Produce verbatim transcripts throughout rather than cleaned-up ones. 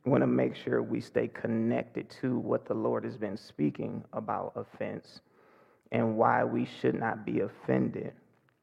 want to make sure we stay connected to what the Lord has been speaking about offense and why we should not be offended.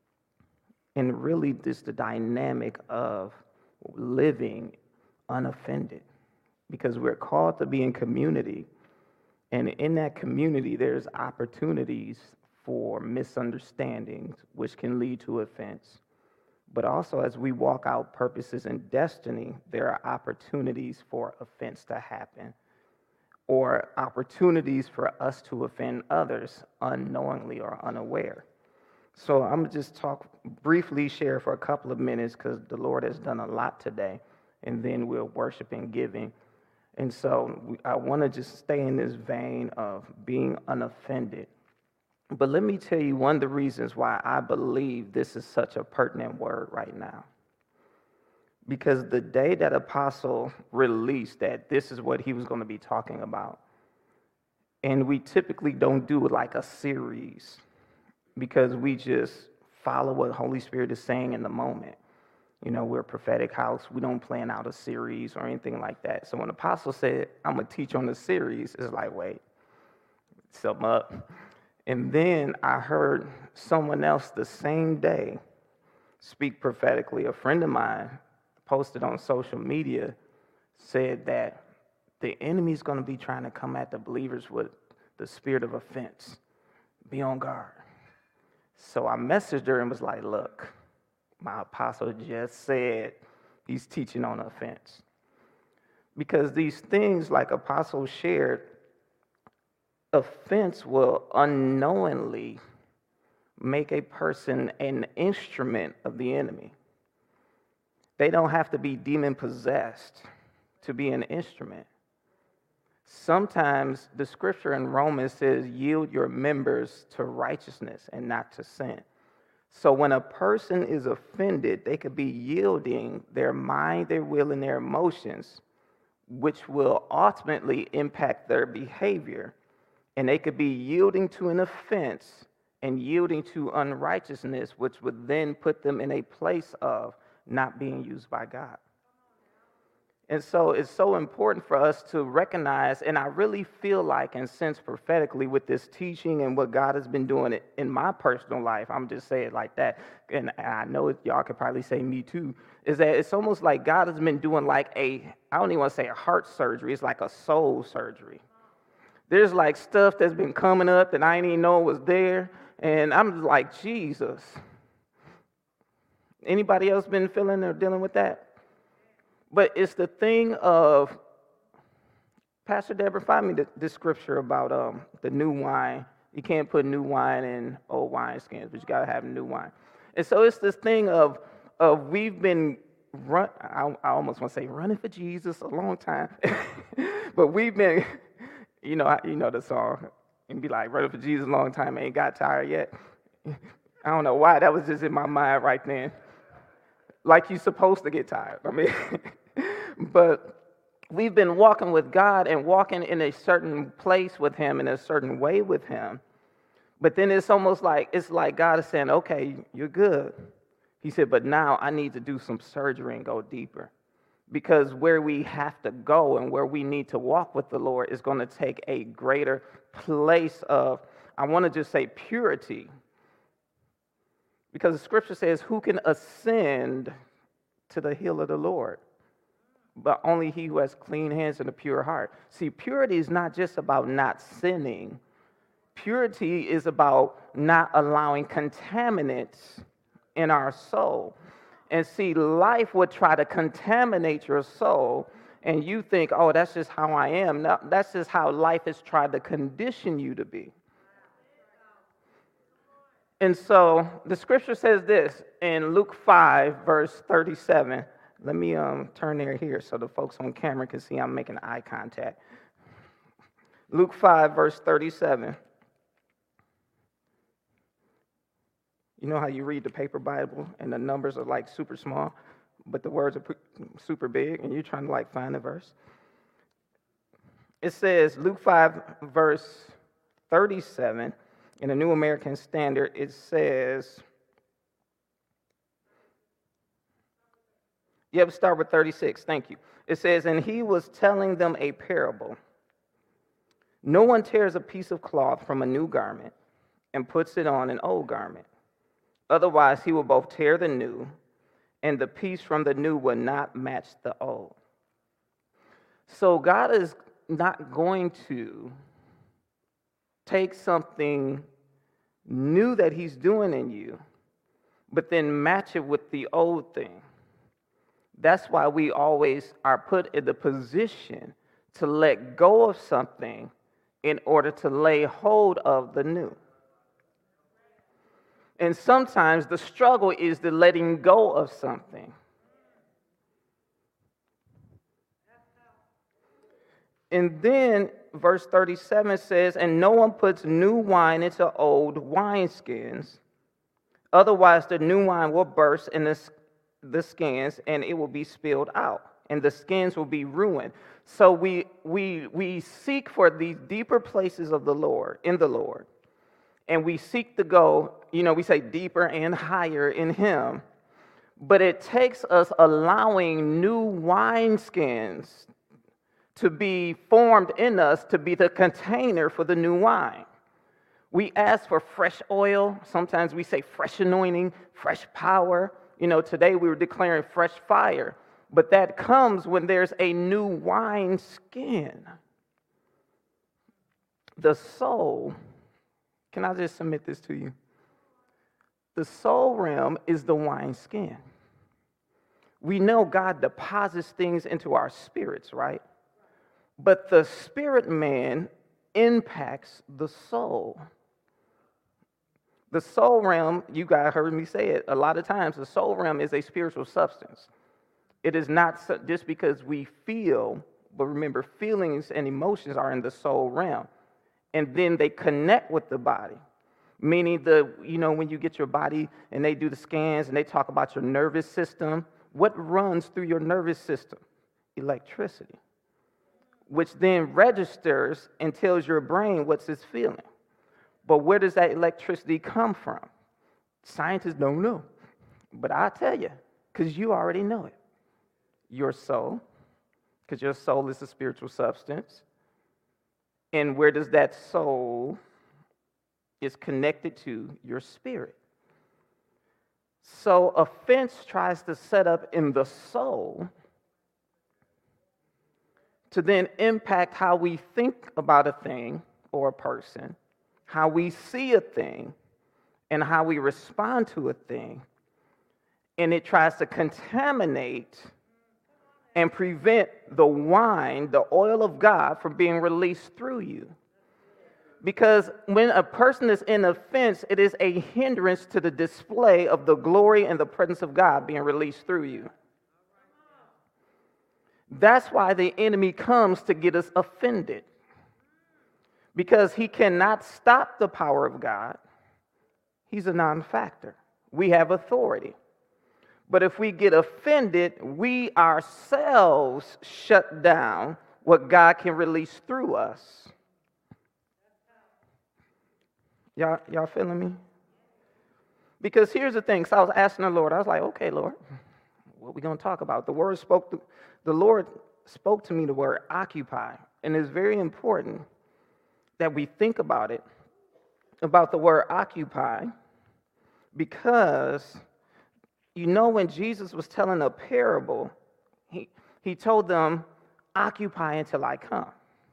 And really, just the dynamic of living unoffended, because we're called to be in community. And in that community, there's opportunities for misunderstandings, which can lead to offense. But also, as we walk out purposes and destiny, there are opportunities for offense to happen, or opportunities for us to offend others unknowingly or unaware. So I'm going to just talk briefly, share for a couple of minutes, because the Lord has done a lot today, and then we'll worship and giving. And so we, I want to just stay in this vein of being unoffended. But let me tell you one of the reasons why I believe this is such a pertinent word right now. Because the day that Apostle released that this is what he was going to be talking about, and we typically don't do it like a series, because we just follow what Holy Spirit is saying in the moment. You know, we're a prophetic house. We don't plan out a series or anything like that. So when Apostle said, I'm going to teach on the series, it's like, wait, sum up. And then I heard someone else the same day speak prophetically. A friend of mine posted on social media, said that the enemy's going to be trying to come at the believers with the spirit of offense. Be on guard. So I messaged her and was like, look, my apostle just said he's teaching on offense. Because these things, like Apostle shared, offense will unknowingly make a person an instrument of the enemy. They don't have to be demon-possessed to be an instrument. Sometimes the scripture in Romans says, yield your members to righteousness and not to sin. So when a person is offended, they could be yielding their mind, their will, and their emotions, which will ultimately impact their behavior. And they could be yielding to an offense and yielding to unrighteousness, which would then put them in a place of not being used by God. And so it's so important for us to recognize, and I really feel like and sense prophetically with this teaching and what God has been doing in my personal life, I'm just saying it like that, and I know it, y'all could probably say me too, is that it's almost like God has been doing like a, I don't even want to say a heart surgery, it's like a soul surgery. There's like stuff that's been coming up that I didn't even know was there, and I'm like, Jesus. Anybody else been feeling or dealing with that? But it's the thing of, Pastor Deborah, find me the, the scripture about um, the new wine. You can't put new wine in old wineskins, but you got to have new wine. And so it's this thing of, of we've been, run, I, I almost want to say running for Jesus a long time. But we've been, you know, you know the song, and be like, running for Jesus a long time, ain't got tired yet. I don't know why, that was just in my mind right then. Like you're supposed to get tired. I mean, but we've been walking with God and walking in a certain place with him, in a certain way with him. But then it's almost like, it's like God is saying, okay, you're good. He said, but now I need to do some surgery and go deeper. Because where we have to go and where we need to walk with the Lord is going to take a greater place of, I want to just say purity. Because the scripture says, who can ascend to the hill of the Lord? But only he who has clean hands and a pure heart. See, purity is not just about not sinning. Purity is about not allowing contaminants in our soul. And see, life would try to contaminate your soul, and you think, oh, that's just how I am. No, that's just how life has tried to condition you to be. And so the scripture says this in Luke five, verse thirty-seven. Let me um, turn there here so the folks on camera can see I'm making eye contact. Luke five, verse thirty-seven. You know how you read the paper Bible and the numbers are like super small, but the words are super big, and you're trying to like find the verse? It says, Luke five, verse thirty-seven. In the New American Standard, it says, yep, start with thirty-six, thank you. It says, and he was telling them a parable. No one tears a piece of cloth from a new garment and puts it on an old garment. Otherwise, he will both tear the new, and the piece from the new will not match the old. So God is not going to take something new that he's doing in you, but then match it with the old thing. That's why we always are put in the position to let go of something in order to lay hold of the new. And sometimes the struggle is the letting go of something. And then verse thirty-seven says, and no one puts new wine into old wineskins. Otherwise, the new wine will burst in the, the skins, and it will be spilled out, and the skins will be ruined. So we we we seek for these deeper places of the Lord, in the Lord, and we seek to go, you know, we say deeper and higher in him. But it takes us allowing new wineskins to be formed in us to be the container for the new wine. We ask for fresh oil. Sometimes we say fresh anointing, fresh power. You know, today we were declaring fresh fire. But that comes when there's a new wine skin. The soul, can I just submit this to you? The soul realm is the wine skin. We know God deposits things into our spirits, right? But the spirit man impacts the soul. The soul realm, you guys heard me say it a lot of times, the soul realm is a spiritual substance. It is not just because we feel, but remember, feelings and emotions are in the soul realm. And then they connect with the body. Meaning, the you know, when you get your body and they do the scans and they talk about your nervous system, what runs through your nervous system? Electricity, which then registers and tells your brain what's it's feeling. But where does that electricity come from? Scientists don't know. But I'll tell you, because you already know it. Your soul, because your soul is a spiritual substance. And where does that soul is connected to your spirit? So offense tries to set up in the soul to then impact how we think about a thing or a person, how we see a thing, and how we respond to a thing. And it tries to contaminate and prevent the wine, the oil of God, from being released through you. Because when a person is in offense, it is a hindrance to the display of the glory and the presence of God being released through you. That's why the enemy comes to get us offended. Because he cannot stop the power of God. He's a non-factor. We have authority. But if we get offended, we ourselves shut down what God can release through us. Y'all, y'all feeling me? Because here's the thing. So I was asking the Lord, I was like, okay, Lord, what are we going to talk about? The word spoke to, the Lord spoke to me the word occupy. And it's very important that we think about it, about the word occupy, because you know when Jesus was telling a parable, he, he told them, occupy until I come.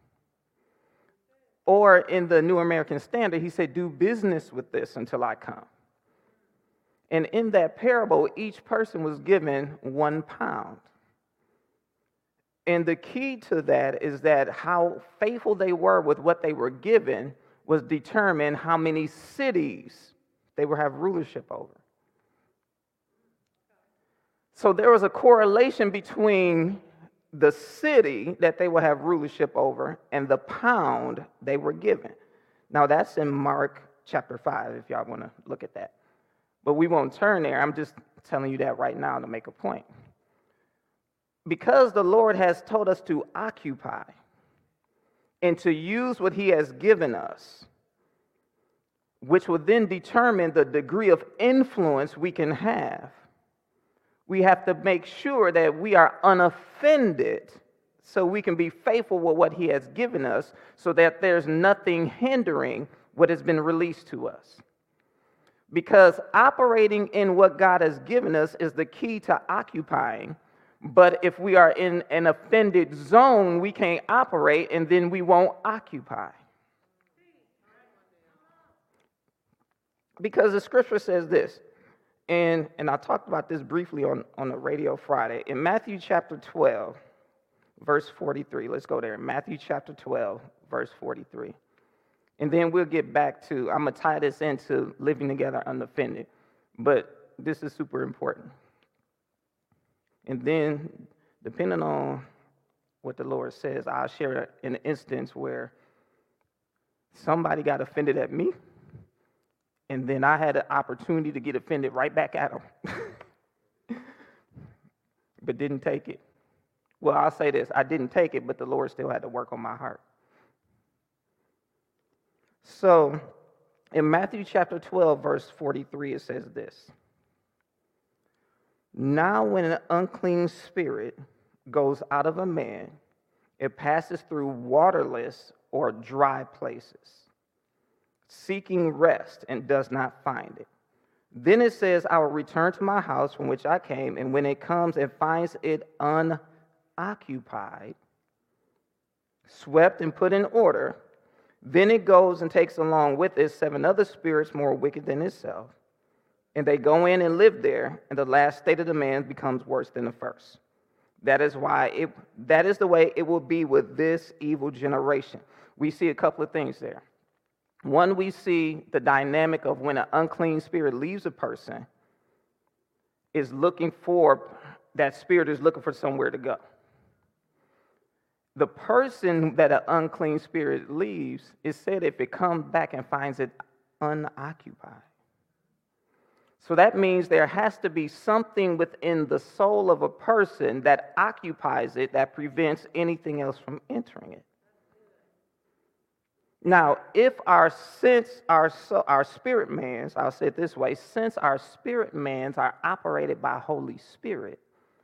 Or in the New American Standard, he said, do business with this until I come. And in that parable, each person was given one pound. And the key to that is that how faithful they were with what they were given was determine how many cities they would have rulership over. So there was a correlation between the city that they would have rulership over and the pound they were given. Now that's in Mark chapter five, if y'all want to look at that. But we won't turn there. I'm just telling you that right now to make a point. Because the Lord has told us to occupy and to use what he has given us, which will then determine the degree of influence we can have, We have to make sure that we are unoffended so we can be faithful with what he has given us so that there's nothing hindering what has been released to us. Because operating in what God has given us is the key to occupying. But if we are in an offended zone, we can't operate, and then we won't occupy. Because the scripture says this, and, and I talked about this briefly on, on the radio Friday. In Matthew chapter twelve, verse forty-three, let's go there. Matthew chapter twelve, verse forty-three. And then we'll get back to, I'm going to tie this into living together unoffended, but this is super important. And then, depending on what the Lord says, I'll share an instance where somebody got offended at me, and then I had an opportunity to get offended right back at them, but didn't take it. Well, I'll say this, I didn't take it, but the Lord still had to work on my heart. So, in Matthew chapter twelve, verse forty-three, it says this. Now when an unclean spirit goes out of a man, it passes through waterless or dry places, seeking rest and does not find it. Then it says, I will return to my house from which I came, and when it comes and finds it unoccupied, swept and put in order, then it goes and takes along with it seven other spirits more wicked than itself. And they go in and live there, and the last state of the man becomes worse than the first. That is why it, that is the way it will be with this evil generation. We see a couple of things there. One, we see the dynamic of when an unclean spirit leaves a person, is looking for, that spirit is looking for somewhere to go. The person that an unclean spirit leaves, is said if it comes back and finds it unoccupied. So that means there has to be something within the soul of a person that occupies it that prevents anything else from entering it. Now, if our sense, our, our spirit mans, I'll say it this way, since our spirit mans are operated by Holy Spirit,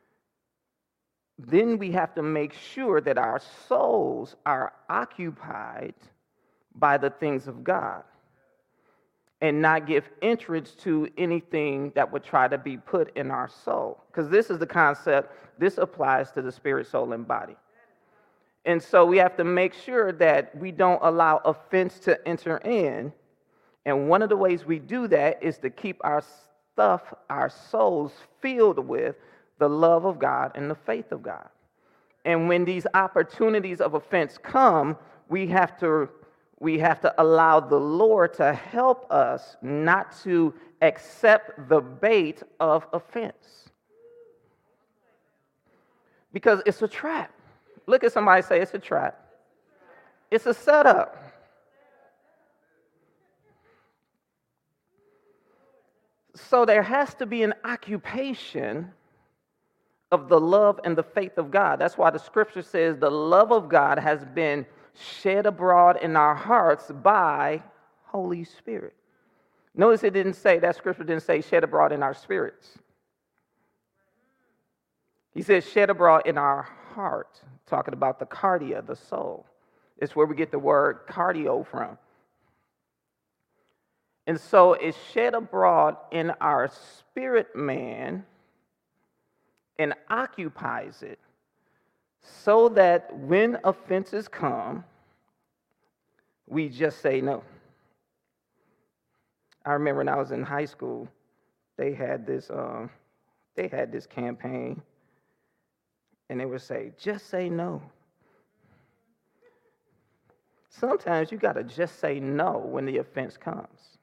then we have to make sure that our souls are occupied by the things of God and not give entrance to anything that would try to be put in our soul. Because this is the concept, this applies to the spirit, soul, and body. And so we have to make sure that we don't allow offense to enter in. And one of the ways we do that is to keep our stuff, our souls filled with the love of God and the faith of God. And when these opportunities of offense come, we have to we have to allow the Lord to help us not to accept the bait of offense. Because it's a trap. Look at somebody say it's a trap. It's a setup. So there has to be an occupation of the love and the faith of God. That's why the scripture says the love of God has been shed abroad in our hearts by Holy Spirit. Notice it didn't say, that scripture didn't say shed abroad in our spirits. He says shed abroad in our heart, talking about the cardia, the soul. It's where we get the word cardio from. And so it's shed abroad in our spirit man and occupies it so that when offenses come, we just say no. I remember when I was in high school, they had this, um, they had this campaign, and they would say, just say no. Sometimes you got to just say no when the offense comes.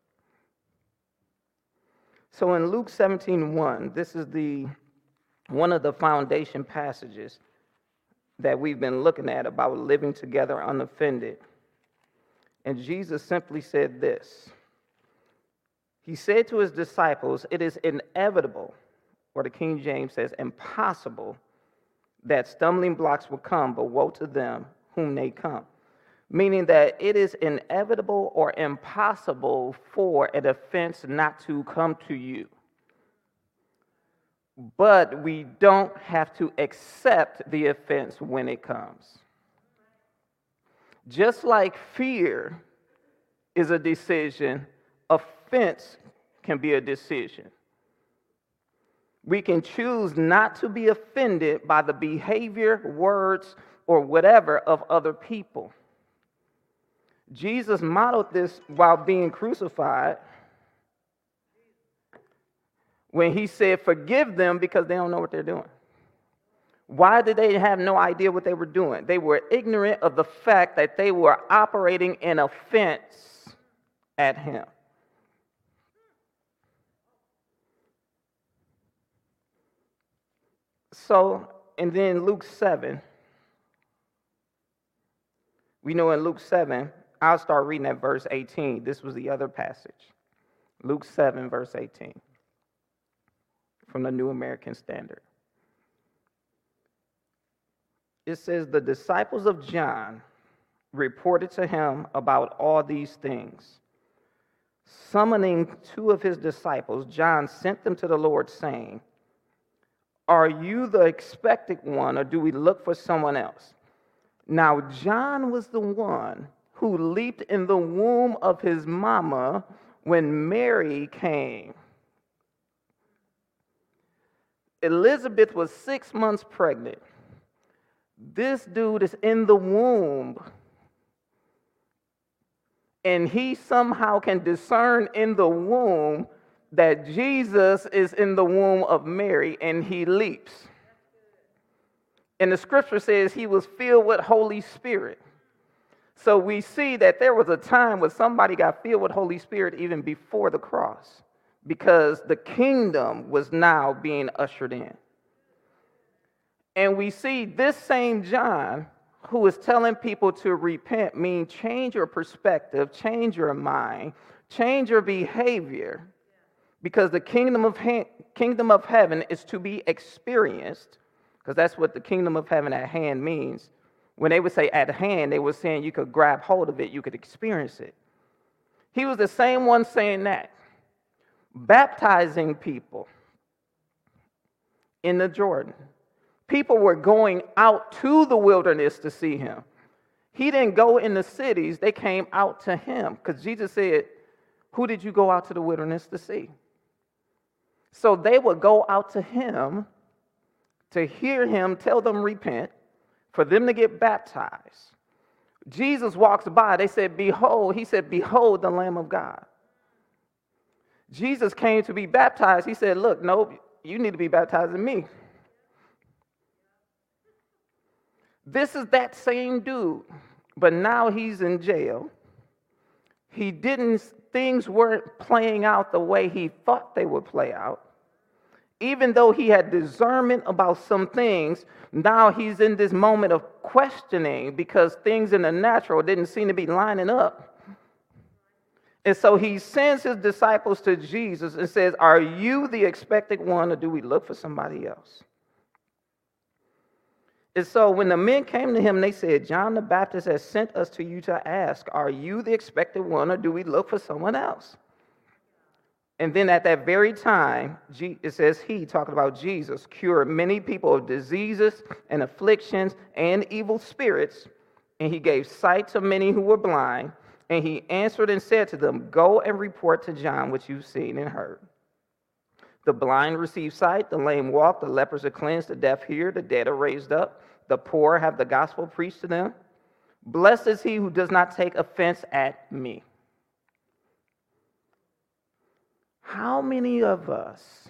So in Luke seventeen one, this is the one of the foundation passages that we've been looking at about living together unoffended. And Jesus simply said this. He said to his disciples, it is inevitable, or the King James says impossible, that stumbling blocks will come, but woe to them whom they come. Meaning that it is inevitable or impossible for an offense not to come to you. but we don't have to accept the offense when it comes. Just like fear is a decision, offense can be a decision. We can choose not to be offended by the behavior, words, or whatever of other people. Jesus modeled this while being crucified when he said, "Forgive them because they don't know what they're doing." Why did they have no idea what they were doing? They were ignorant of the fact that they were operating in offense at him. So, and then Luke seven, we know in Luke seven, I'll start reading at verse eighteen. This was the other passage. Luke seven, verse eighteen, from the New American Standard. It says, "The disciples of John reported to him about all these things. Summoning two of his disciples, John sent them to the Lord, saying, 'Are you the expected one, or do we look for someone else?' Now John was the one who leaped in the womb of his mama when Mary came. Elizabeth was six months pregnant. This dude is in the womb, and he somehow can discern in the womb that Jesus is in the womb of Mary, and he leaps. And the scripture says he was filled with Holy Spirit. So we see that there was a time when somebody got filled with Holy Spirit even before the cross, because the kingdom was now being ushered in. And we see this same John who is telling people to repent, mean change your perspective, change your mind, change your behavior, because the kingdom of he- kingdom of heaven is to be experienced, because that's what the kingdom of heaven at hand means. When they would say at hand, they were saying you could grab hold of it, you could experience it. He was the same one saying that, baptizing people in the Jordan. People were going out to the wilderness to see him. He didn't go in the cities, they came out to him, because Jesus said, "Who did you go out to the wilderness to see?" So they would go out to him to hear him tell them repent, for them to get baptized. Jesus walks by, they said, "Behold," he said, "Behold the Lamb of God." Jesus came to be baptized. He said, "Look, no, you need to be baptized in me." This is that same dude, but now he's in jail. He didn't, things weren't playing out the way he thought they would play out. Even though he had discernment about some things, now he's in this moment of questioning because things in the natural didn't seem to be lining up. And so he sends his disciples to Jesus and says, "Are you the expected one, or do we look for somebody else?" And so when the men came to him, they said, "John the Baptist has sent us to you to ask, are you the expected one, or do we look for someone else?" And then at that very time, it says he, talking about Jesus, cured many people of diseases and afflictions and evil spirits, and he gave sight to many who were blind. And he answered and said to them, "Go and report to John what you've seen and heard. The blind receive sight, the lame walk, the lepers are cleansed, the deaf hear, the dead are raised up, the poor have the gospel preached to them. Blessed is he who does not take offense at me." How many of us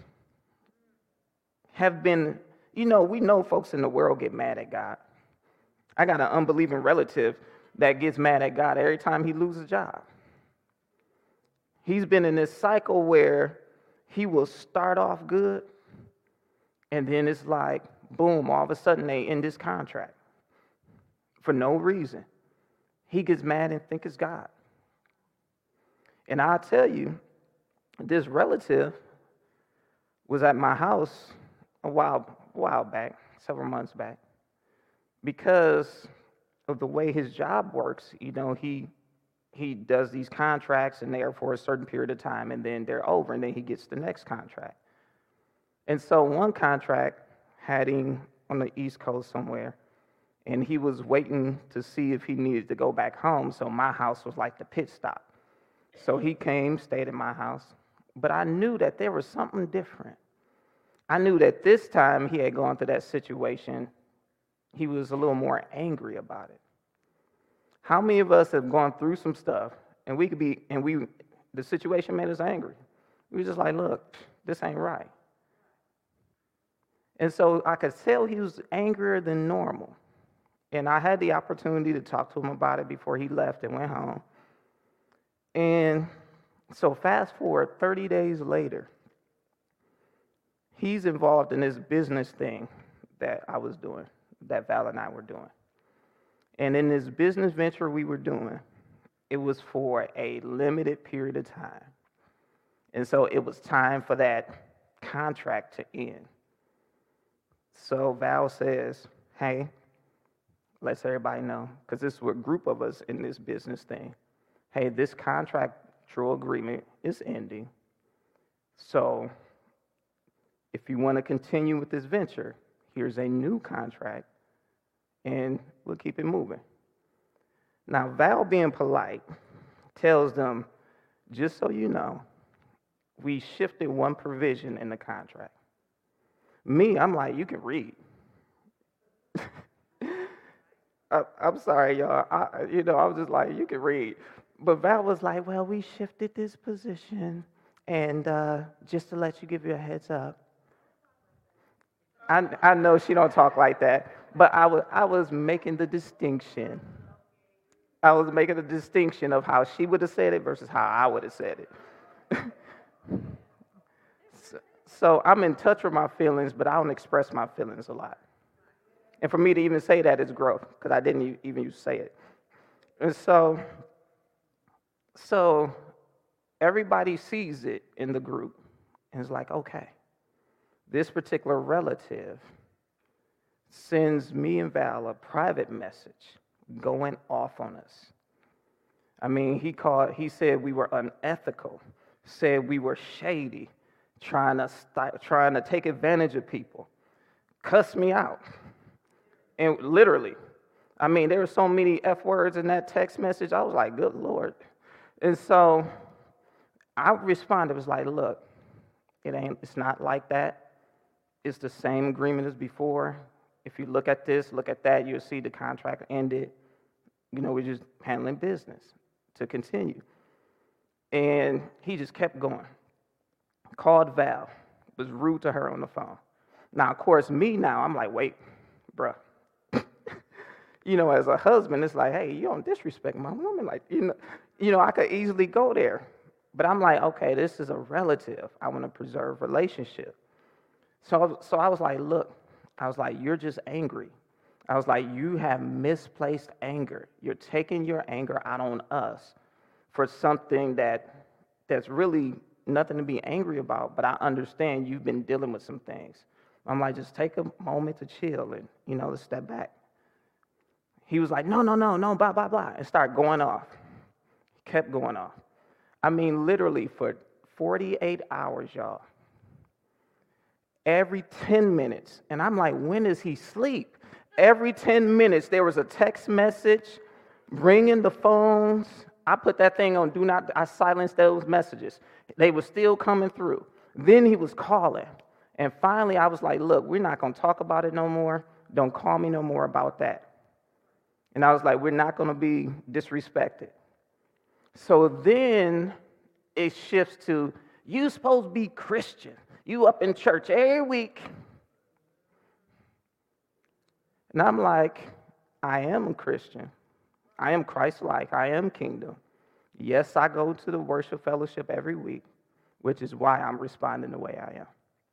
have been, you know, we know folks in the world get mad at God. I got an unbelieving relative that gets mad at God every time he loses a job. He's been in this cycle where he will start off good, and then it's like, boom, all of a sudden they end this contract for no reason. He gets mad and thinks it's God. And I'll tell you, this relative was at my house a while, a while back, several months back, because of the way his job works. You know, he he does these contracts, and they're for a certain period of time, and then they're over, and then he gets the next contract. And so one contract had him on the East Coast somewhere, and he was waiting to see if he needed to go back home, so my house was like the pit stop. So he came, stayed at my house, but I knew that there was something different. I knew that this time he had gone through that situation, he was a little more angry about it. How many of us have gone through some stuff, and we could be, and we, the situation made us angry. We were just like, look, this ain't right. And so I could tell he was angrier than normal. And I had the opportunity to talk to him about it before he left and went home. And so fast forward thirty days later, he's involved in this business thing that I was doing, that Val and I were doing. And in this business venture we were doing, it was for a limited period of time. And so it was time for that contract to end. So Val says, hey, lets everybody know, because this was a group of us in this business thing. Hey, this contractual agreement is ending. So if you want to continue with this venture, here's a new contract, and we'll keep it moving. Now, Val, being polite, tells them, just so you know, we shifted one provision in the contract. Me, I'm like, you can read. I, I'm sorry, y'all. I, you know, I was just like, you can read. But Val was like, well, we shifted this position, and uh, just to let you give you a heads up. I, I know she don't talk like that, but I was, I was making the distinction. I was making the distinction of how she would have said it versus how I would have said it. so, so I'm in touch with my feelings, but I don't express my feelings a lot. And for me to even say that is growth, because I didn't even say it. And so, so everybody sees it in the group and is like, okay, this particular relative sends me and Val a private message going off on us. I mean, he called, he said we were unethical, said we were shady, trying to st- trying to take advantage of people, cussed me out. And literally, I mean, there were so many F words in that text message. I was like, good Lord. And so I responded, was like, look, it ain't, it's not like that. It's the same agreement as before. If you look at this, look at that, you'll see the contract ended. You know, we're just handling business to continue. And he just kept going. Called Val, was rude to her on the phone. Now, of course, me now, I'm like, wait, bruh. You know, as a husband, it's like, hey, you don't disrespect my woman. Like, you know, you know, I could easily go there. But I'm like, okay, this is a relative. I want to preserve relationship. So, so I was like, look, I was like, you're just angry. I was like, you have misplaced anger. You're taking your anger out on us for something that that's really nothing to be angry about, but I understand you've been dealing with some things. I'm like, just take a moment to chill and, you know, to step back. He was like, no, no, no, no, blah, blah, blah, and started going off. He kept going off. I mean, literally for forty-eight hours, y'all. Every ten minutes, and I'm like, when does he sleep? Every ten minutes, there was a text message, ringing the phones. I put that thing on do not, I silenced those messages. They were still coming through. Then he was calling. And finally, I was like, look, we're not going to talk about it no more. Don't call me no more about that. And I was like, we're not going to be disrespected. So then it shifts to, you supposed to be Christian. You up in church every week. And I'm like, I am a Christian. I am Christ-like. I am kingdom. Yes, I go to the worship fellowship every week, which is why I'm responding the way I am.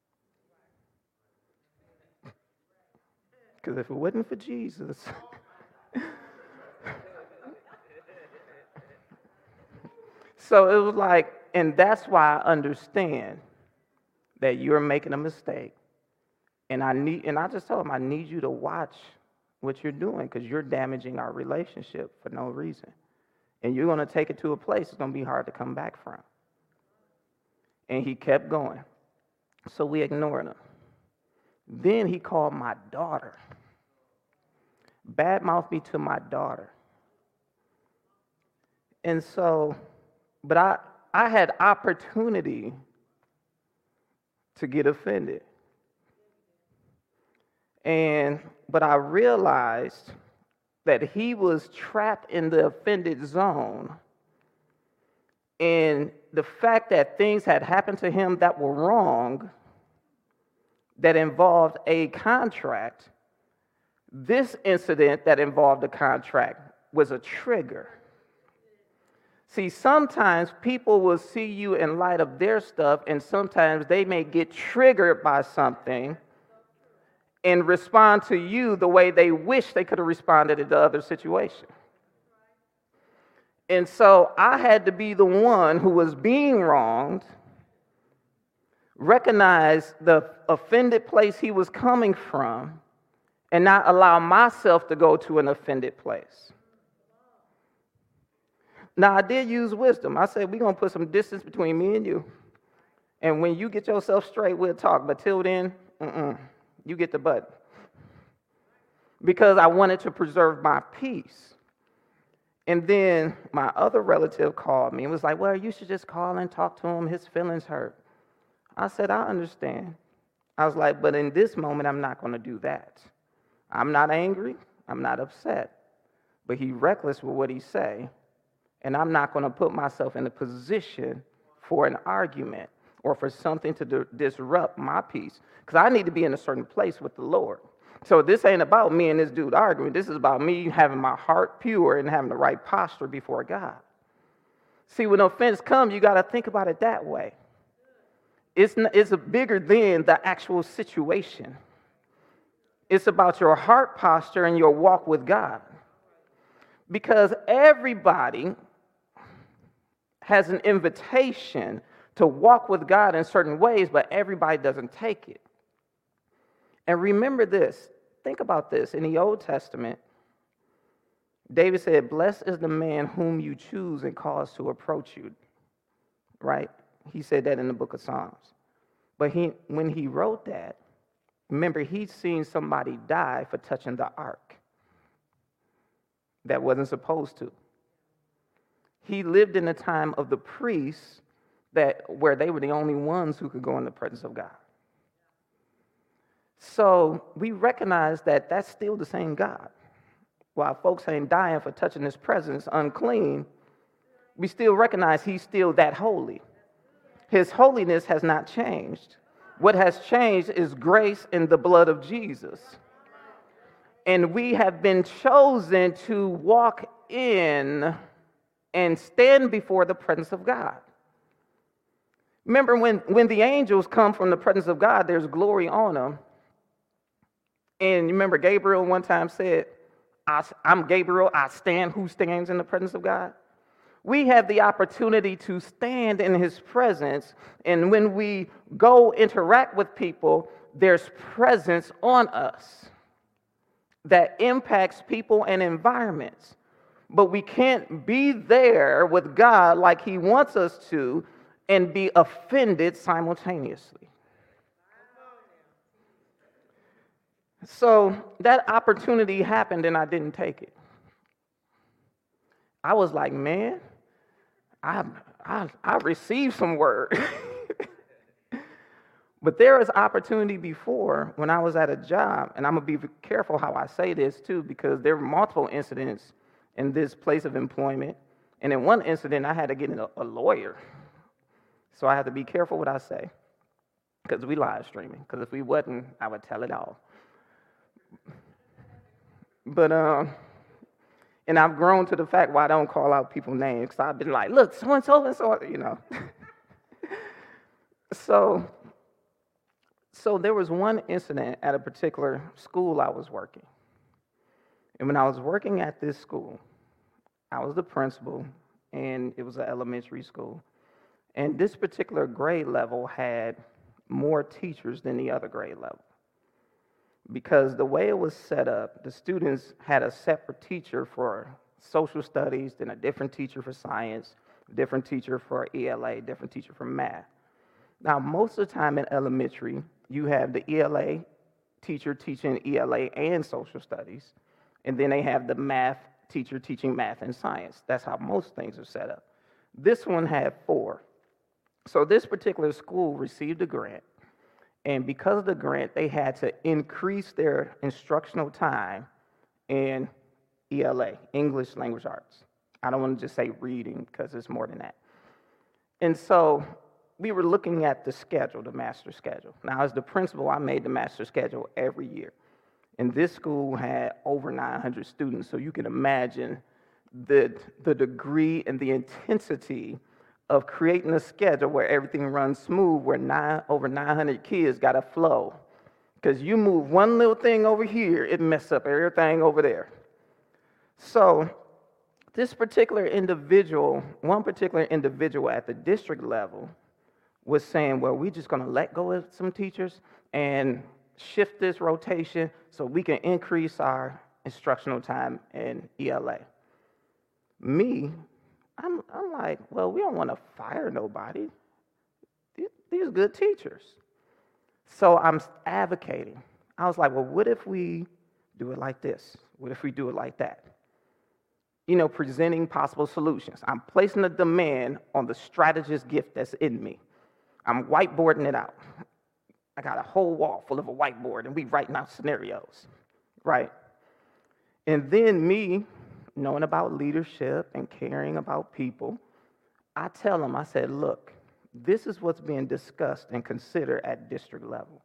Because if it wasn't for Jesus, so it was like, and that's why I understand that you're making a mistake. And I need, and I just told him, I need you to watch what you're doing because you're damaging our relationship for no reason. And you're going to take it to a place it's going to be hard to come back from. And he kept going. So we ignored him. Then he called my daughter. Badmouthed me to my daughter. And so, but I, I had opportunity to get offended. And, but I realized that he was trapped in the offended zone. And the fact that things had happened to him that were wrong, that involved a contract, this incident that involved a contract was a trigger. See, sometimes people will see you in light of their stuff, and sometimes they may get triggered by something and respond to you the way they wish they could have responded in the other situation. And so I had to be the one who was being wronged, recognize the offended place he was coming from, and not allow myself to go to an offended place. Now, I did use wisdom. I said, we're going to put some distance between me and you. And when you get yourself straight, we'll talk. But till then, mm-mm, you get the butt. Because I wanted to preserve my peace. And then my other relative called me and was like, well, you should just call and talk to him. His feelings hurt. I said, I understand. I was like, but in this moment, I'm not going to do that. I'm not angry. I'm not upset. But he's reckless with what he say. And I'm not going to put myself in a position for an argument or for something to d- disrupt my peace. Because I need to be in a certain place with the Lord. So this ain't about me and this dude arguing. This is about me having my heart pure and having the right posture before God. See, when offense comes, you got to think about it that way. It's, n- it's a bigger than the actual situation. It's about your heart posture and your walk with God. Because everybody has an invitation to walk with God in certain ways, but everybody doesn't take it. And remember this, think about this. In the Old Testament, David said, blessed is the man whom you choose and cause to approach you, right? He said that in the book of Psalms. But he, when he wrote that, remember, he'd seen somebody die for touching the ark that wasn't supposed to. He lived in a time of the priests that where they were the only ones who could go in the presence of God. So we recognize that that's still the same God. While folks ain't dying for touching his presence unclean, we still recognize he's still that holy. His holiness has not changed. What has changed is grace in the blood of Jesus. And we have been chosen to walk in and stand before the presence of God. Remember, when, when the angels come from the presence of God, there's glory on them. And you remember Gabriel one time said, I, I'm Gabriel, I stand who stands in the presence of God. We have the opportunity to stand in his presence. And when we go interact with people, there's presence on us that impacts people and environments. But we can't be there with God like he wants us to and be offended simultaneously. So that opportunity happened and I didn't take it. I was like, man, I, I, I received some word. But there was opportunity before when I was at a job, and I'm going to be careful how I say this too, because there were multiple incidents in this place of employment. And in one incident, I had to get a, a lawyer. So I have to be careful what I say, because we live streaming. Because if we wasn't, I would tell it all. But, um, and I've grown to the fact why I don't call out people's names, because I've been like, look, so-and-so and so, you know. so, so there was one incident at a particular school I was working. And when I was working at this school, I was the principal, and it was an elementary school. And this particular grade level had more teachers than the other grade level. Because the way it was set up, the students had a separate teacher for social studies, then a different teacher for science, a different teacher for E L A, different teacher for math. Now, most of the time in elementary, you have the E L A teacher teaching E L A and social studies, and then they have the math teacher teaching math and science. That's how most things are set up. This one had four. So this particular school received a grant, and because of the grant, they had to increase their instructional time in E L A, English Language Arts. I don't want to just say reading because it's more than that. And so we were looking at the schedule, the master schedule. Now, as the principal, I made the master schedule every year. And this school had over nine hundred students, so you can imagine the, the degree and the intensity of creating a schedule where everything runs smooth, where nine, over nine hundred kids got to flow. Because you move one little thing over here, it messes up everything over there. So this particular individual, one particular individual at the district level was saying, well, we're just going to let go of some teachers and shift this rotation so we can increase our instructional time in E L A. Me, I'm, I'm like, well, we don't want to fire nobody. These, these are good teachers. So I'm advocating. I was like, well, what if we do it like this? What if we do it like that? You know, presenting possible solutions. I'm placing a demand on the strategist gift that's in me. I'm whiteboarding it out. I got a whole wall full of a whiteboard, and we writing out scenarios, right? And then me, knowing about leadership and caring about people, I tell them, I said, look, this is what's being discussed and considered at district level.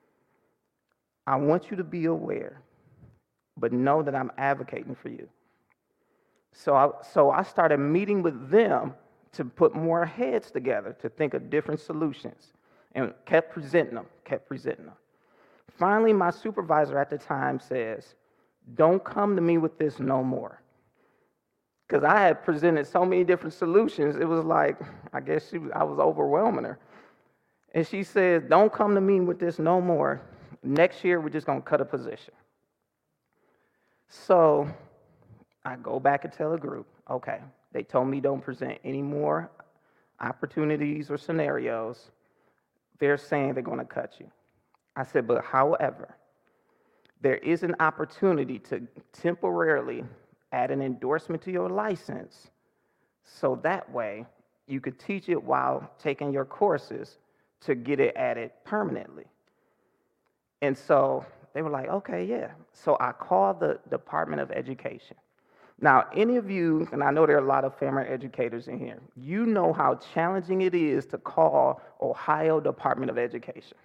I want you to be aware, but know that I'm advocating for you. So I, so I started meeting with them to put more heads together to think of different solutions, and kept presenting them, kept presenting them. Finally, my supervisor at the time says, don't come to me with this no more. Because I had presented so many different solutions, it was like, I guess she was, I was overwhelming her. And she said, don't come to me with this no more. Next year, we're just going to cut a position. So I go back and tell the group, okay, they told me don't present any more opportunities or scenarios. They're saying they're going to cut you. I said, but however, there is an opportunity to temporarily add an endorsement to your license, so that way you could teach it while taking your courses to get it added permanently. And so they were like, okay, yeah. So I called the Department of Education. Now, any of you, and I know there are a lot of former educators in here, you know how challenging it is to call Ohio Department of Education.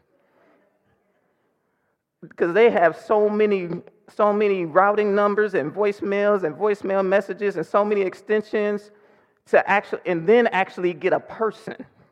Because they have so many, so many routing numbers and voicemails and voicemail messages and so many extensions to actually, and then actually get a person.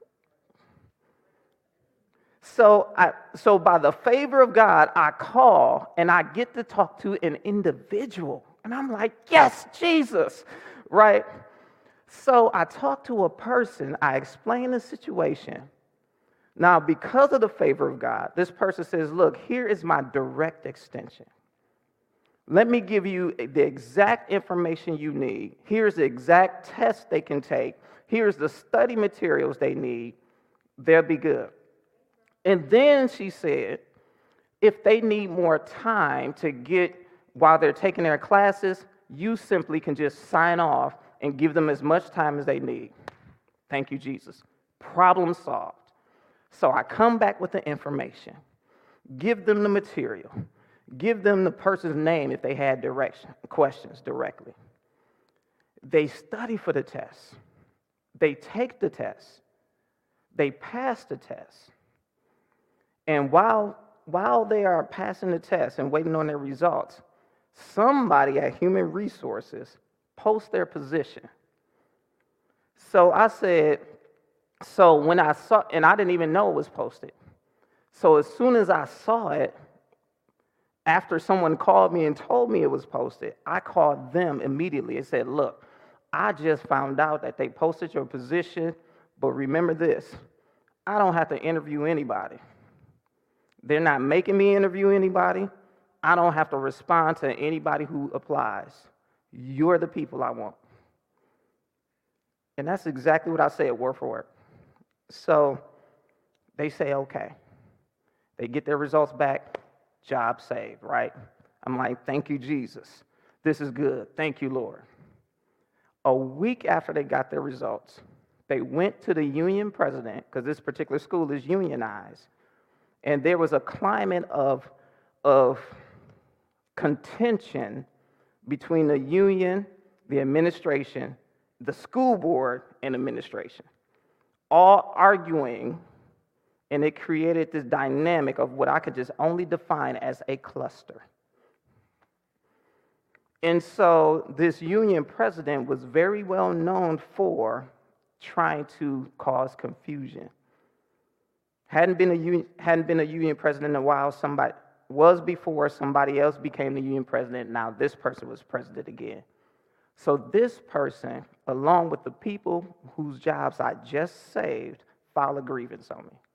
So, I, so by the favor of God, I call and I get to talk to an individual. And I'm like, yes, Jesus, right? So I talk to a person, I explain the situation. Now, because of the favor of God, this person says, look, here is my direct extension. Let me give you the exact information you need. Here's the exact test they can take. Here's the study materials they need. They'll be good. And then she said, if they need more time to get, while they're taking their classes, you simply can just sign off and give them as much time as they need. Thank you, Jesus. Problem solved. So I come back with the information, give them the material, give them the person's name if they had direction, questions directly. They study for the test. They take the test. They pass the test. And while, while they are passing the test and waiting on their results, somebody at Human Resources posts their position. So I said, so when I saw, and I didn't even know it was posted. So as soon as I saw it, after someone called me and told me it was posted, I called them immediately and said, look, I just found out that they posted your position, but remember this, I don't have to interview anybody. They're not making me interview anybody. I don't have to respond to anybody who applies. You're the people I want. And that's exactly what I said, word for word. So They say, okay. They get their results back, job saved, right? I'm like, thank you, Jesus. This is good. Thank you, Lord. A week after they got their results, they went to the union president, because this particular school is unionized, and there was a climate of, of contention between the union, the administration, the school board, and administration, all arguing, and it created this dynamic of what I could just only define as a cluster. And so this union president was very well known for trying to cause confusion. Hadn't been a union, hadn't been a union president in a while. Somebody was before, somebody else became the union president. Now this person was president again. So this person, along with the people whose jobs I just saved, filed a grievance on me.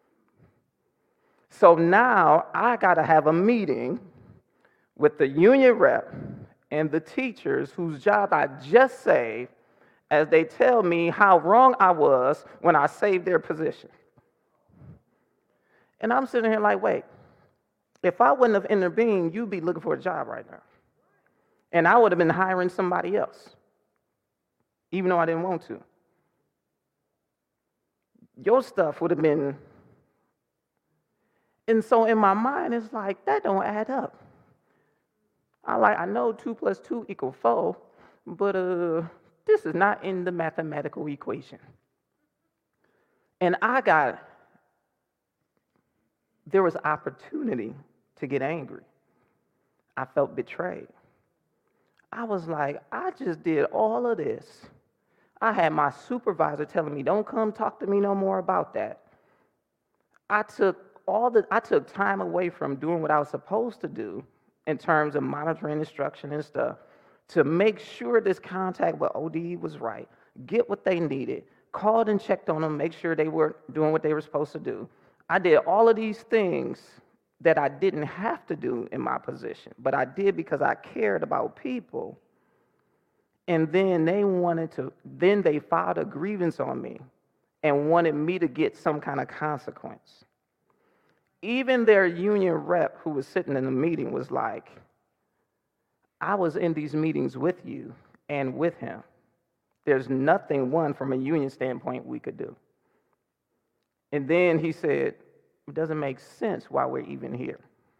So now I got to have a meeting with the union rep and the teachers whose job I just saved, as they tell me how wrong I was when I saved their position. And I'm sitting here like, wait, if I wouldn't have intervened, you'd be looking for a job right now. And I would have been hiring somebody else, even though I didn't want to. Your stuff would have been. And so in my mind, it's like, that don't add up. I like, I know two plus two equal four, but uh, this is not in the mathematical equation. And I got, there was opportunity to get angry. I felt betrayed. I was like, I just did all of this. I had my supervisor telling me, don't come talk to me no more about that. I took all the, I took time away from doing what I was supposed to do in terms of monitoring instruction and stuff to make sure this contact with O D E was right, get what they needed, called and checked on them, make sure they were doing what they were supposed to do. I did all of these things that I didn't have to do in my position, but I did because I cared about people. And then they wanted to, then they filed a grievance on me and wanted me to get some kind of consequence. Even their union rep who was sitting in the meeting was like, I was in these meetings with you and with him. There's nothing, one, from a union standpoint we could do. And then he said, it doesn't make sense why we're even here.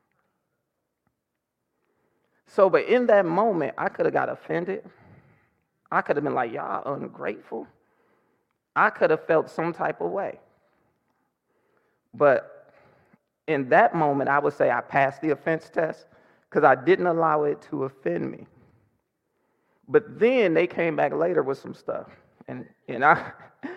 So, but in that moment, I could have got offended. I could have been like, y'all ungrateful. I could have felt some type of way. But in that moment, I would say I passed the offense test because I didn't allow it to offend me. But then they came back later with some stuff. And, and I,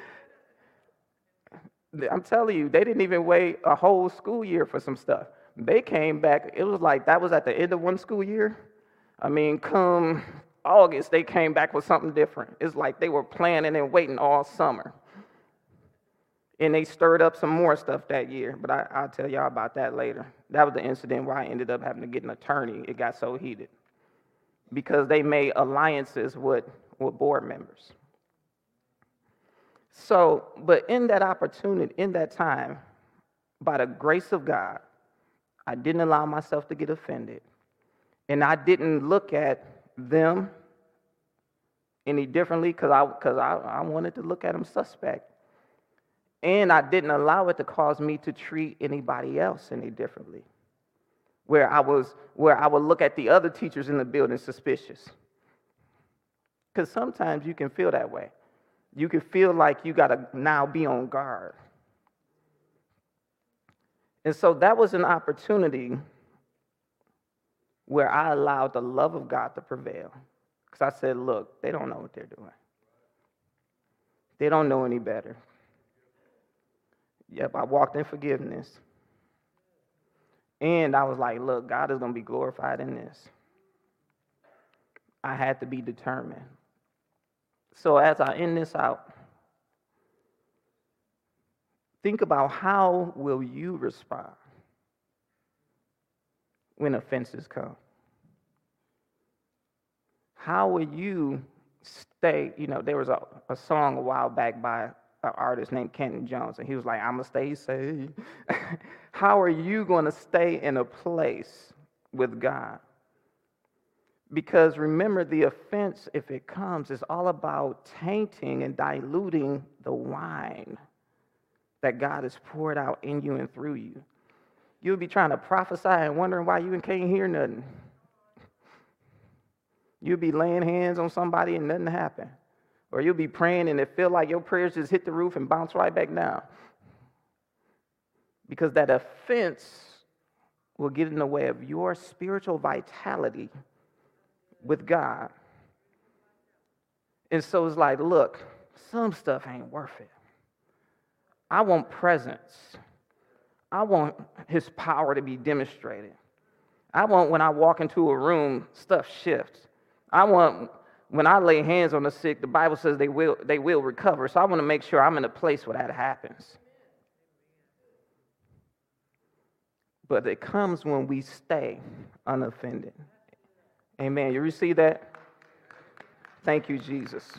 I'm telling you, they didn't even wait a whole school year for some stuff. They came back, it was like that was at the end of one school year. I mean, come August, they came back with something different. It's like they were planning and waiting all summer. And they stirred up some more stuff that year, but I, I'll tell y'all about that later. That was the incident where I ended up having to get an attorney. It got so heated because they made alliances with, with board members. So, but in that opportunity, in that time, by the grace of God, I didn't allow myself to get offended. And I didn't look at them any differently because I, cause I, I wanted to look at them suspect. And I didn't allow it to cause me to treat anybody else any differently, where I was, where I would look at the other teachers in the building suspicious. Because sometimes you can feel that way. You can feel like you got to now be on guard. And so that was an opportunity where I allowed the love of God to prevail. Because I said, look, they don't know what they're doing. They don't know any better. Yep, I walked in forgiveness. And I was like, look, God is going to be glorified in this. I had to be determined. So as I end this out, think about how will you respond when offenses come? How will you stay? You know, there was a, a song a while back by an artist named Kenton Jones, and he was like, I'm going to stay saved. How are you going to stay in a place with God? Because remember, the offense, if it comes, is all about tainting and diluting the wine that God has poured out in you and through you. You'll be trying to prophesy and wondering why you can't hear nothing. You'll be laying hands on somebody and nothing happen. Or you'll be praying and it feel like your prayers just hit the roof and bounce right back down. Because that offense will get in the way of your spiritual vitality with God. And so it's like, look, some stuff ain't worth it. I want presence. I want his power to be demonstrated. I want when I walk into a room, stuff shifts. I want when I lay hands on the sick, the Bible says they will they will recover. So I want to make sure I'm in a place where that happens. But it comes when we stay unoffended. Amen. You receive that? Thank you, Jesus.